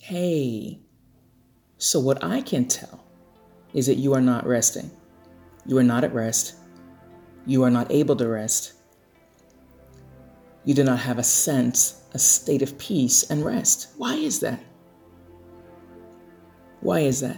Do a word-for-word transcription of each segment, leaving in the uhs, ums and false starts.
Hey, so what I can tell is that you are not resting. You are not at rest. You are not able to rest. You do not have a sense, a state of peace and rest. Why is that? Why is that?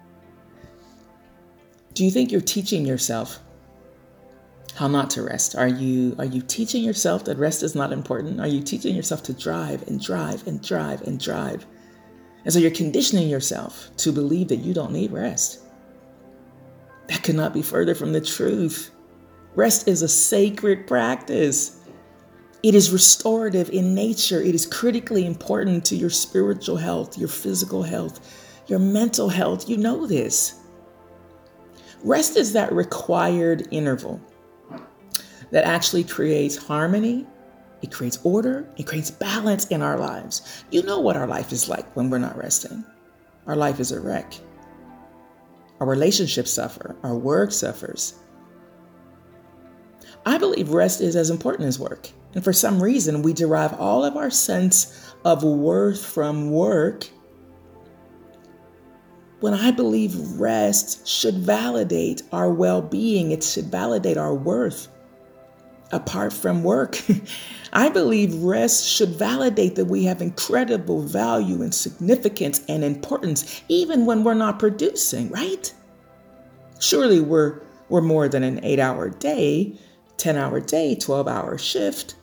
Do you think you're teaching yourself how not to rest? Are you are you teaching yourself that rest is not important? Are you teaching yourself to drive and drive and drive and drive? And so you're conditioning yourself to believe that you don't need rest. That could not be further from the truth. Rest is a sacred practice. It is restorative in nature. It is critically important to your spiritual health, your physical health, your mental health. You know this. Rest is that required interval that actually creates harmony. It creates order. It creates balance in our lives. You know what our life is like when we're not resting. Our life is a wreck. Our relationships suffer. Our work suffers. I believe rest is as important as work. And for some reason, we derive all of our sense of worth from work, when I believe rest should validate our well-being. It should validate our worth apart from work. I believe rest should validate that we have incredible value and significance and importance, even when we're not producing, right? Surely we're, we're more than an eight-hour day, ten-hour day, twelve-hour shift.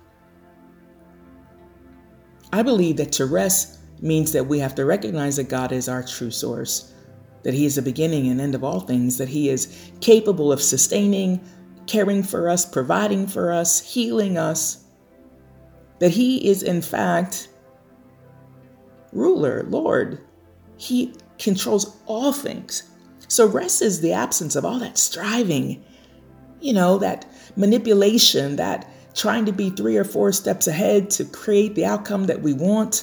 I believe that to rest means that we have to recognize that God is our true source, that He is the beginning and end of all things, that He is capable of sustaining, caring for us, providing for us, healing us, that He is in fact ruler, Lord. He controls all things. So rest is the absence of all that striving, you know, that manipulation, that trying to be three or four steps ahead to create the outcome that we want.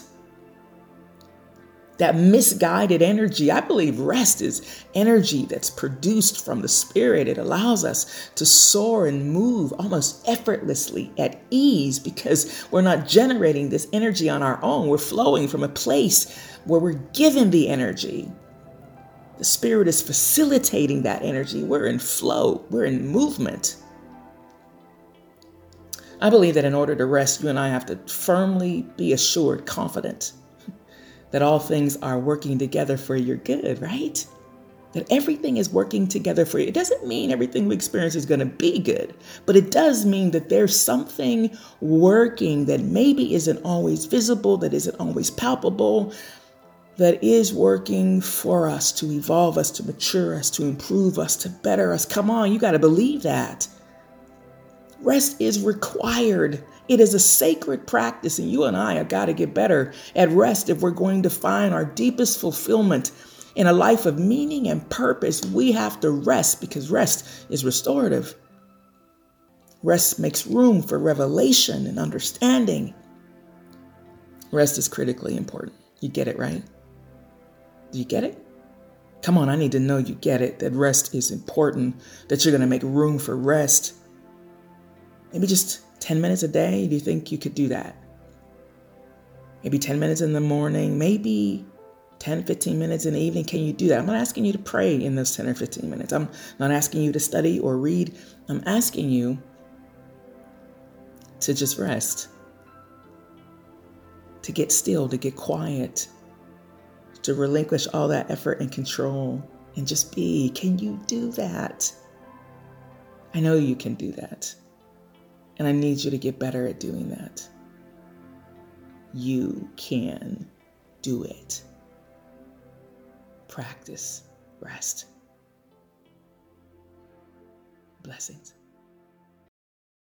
That misguided energy. I believe rest is energy that's produced from the Spirit. It allows us to soar and move almost effortlessly at ease because we're not generating this energy on our own. We're flowing from a place where we're given the energy. The Spirit is facilitating that energy. We're in flow. We're in movement. I believe that in order to rest, you and I have to firmly be assured, confident, that all things are working together for your good, right? That everything is working together for you. It doesn't mean everything we experience is going to be good, but it does mean that there's something working that maybe isn't always visible, that isn't always palpable, that is working for us to evolve us, to mature us, to improve us, to better us. Come on, you got to believe that. Rest is required. It is a sacred practice, and you and I have got to get better at rest if we're going to find our deepest fulfillment in a life of meaning and purpose. We have to rest because rest is restorative. Rest makes room for revelation and understanding. Rest is critically important. You get it, right? Do you get it? Come on, I need to know you get it, that rest is important, that you're going to make room for rest. Maybe just ten minutes a day. Do you think you could do that? Maybe ten minutes in the morning, maybe ten, fifteen minutes in the evening. Can you do that? I'm not asking you to pray in those ten or fifteen minutes. I'm not asking you to study or read. I'm asking you to just rest, to get still, to get quiet, to relinquish all that effort and control and just be. Can you do that? I know you can do that. And I need you to get better at doing that. You can do it. Practice rest. Blessings.